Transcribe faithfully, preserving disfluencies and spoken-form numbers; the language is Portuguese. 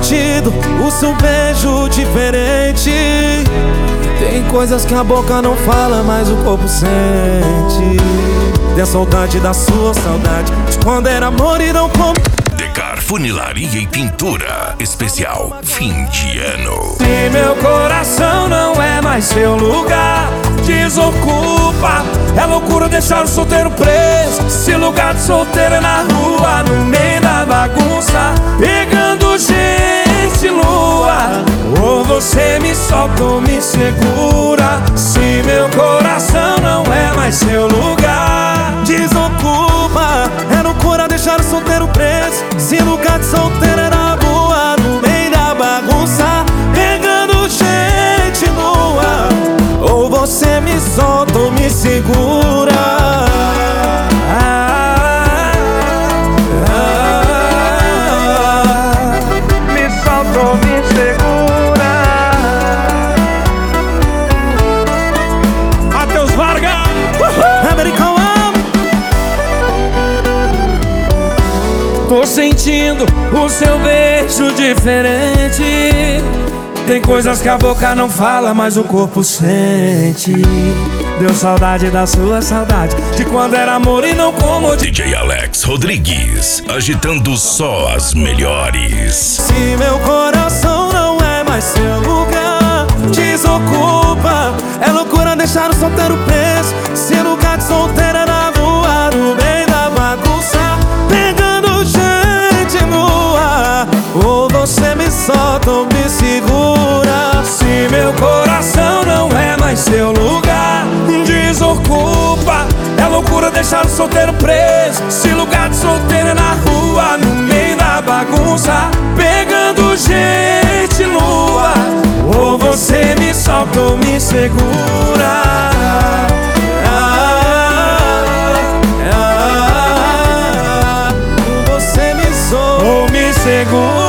sentindo o seu beijo diferente. Tem coisas que a boca não fala, mas o corpo sente. Tem a saudade da sua saudade, de quando era amor e não como. Decar Funilaria e Pintura Especial Fim de Ano. Se meu coração não é mais seu lugar, desocupa. É loucura deixar o solteiro preso. Se lugar de solteiro é na rua, no meio da bagunça, pegando gente lua. Ou você me solta ou me segura. Se meu coração não é mais seu lugar, desocupa. É loucura deixar o solteiro preso. Se lugar de solteiro é na rua, no meio da bagunça, pegando gente nua. Ou você me solta ou me segura. Ah, ah, me solta ou me segura. Matheus Vargas, American One. Tô sentindo o seu beijo diferente. Tem coisas que a boca não fala, mas o corpo sente. Deu saudade da sua saudade, de quando era amor e não como. D J Alex Rodrigues, agitando só as melhores. Se meu coração não é mais seu lugar, desocupa. É loucura deixar o solteiro preso. Se lugar de solteiro é na rua, no meio da bagunça, pegando gente nua. Ou você me solta ou me segura. Se meu coração não é mais seu lugar, desocupa. É loucura deixar o solteiro preso. Se lugar de solteiro é na rua, no meio da bagunça, pegando gente nua. Ou você me solta ou me segura. Ah, ah, ah, você me solta ou me segura.